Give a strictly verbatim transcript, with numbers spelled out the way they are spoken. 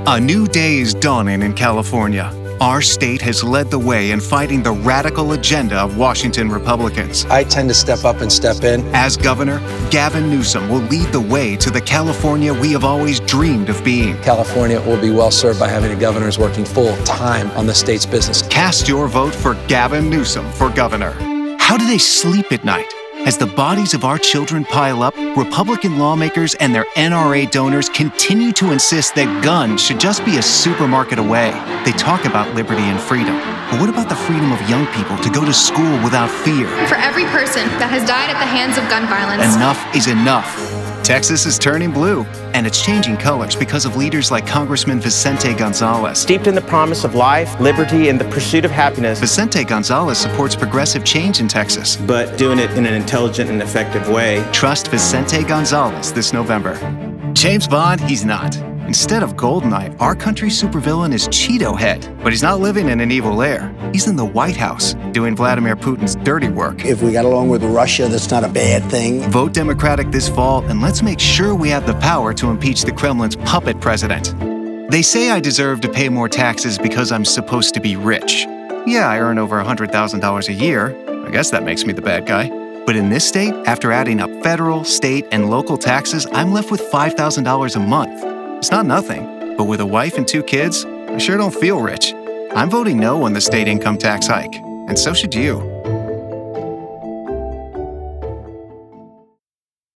A new day is dawning in California. Our state has led the way in fighting the radical agenda of Washington Republicans. I tend to step up and step in. As governor, Gavin Newsom will lead the way to the California we have always dreamed of being. California will be well served by having a governor who's working full time on the state's business. Cast your vote for Gavin Newsom for governor. How do they sleep at night? As the bodies of our children pile up, Republican lawmakers and their N R A donors continue to insist that guns should just be a supermarket away. They talk about liberty and freedom. But what about the freedom of young people to go to school without fear? For every person that has died at the hands of gun violence, enough is enough. Texas is turning blue, and it's changing colors because of leaders like Congressman Vicente Gonzalez. Steeped in the promise of life, liberty, and the pursuit of happiness, Vicente Gonzalez supports progressive change in Texas, but doing it in an intelligent and effective way. Trust Vicente Gonzalez this November. James Bond, he's not. Instead of Goldeneye, our country's supervillain is Cheeto Head. But he's not living in an evil lair. He's in the White House, doing Vladimir Putin's dirty work. If we got along with Russia, that's not a bad thing. Vote Democratic this fall, and let's make sure we have the power to impeach the Kremlin's puppet president. They say I deserve to pay more taxes because I'm supposed to be rich. Yeah, I earn over one hundred thousand dollars a year. I guess that makes me the bad guy. But in this state, after adding up federal, state, and local taxes, I'm left with five thousand dollars a month. It's not nothing, but with a wife and two kids, I sure don't feel rich. I'm voting no on the state income tax hike, and so should you.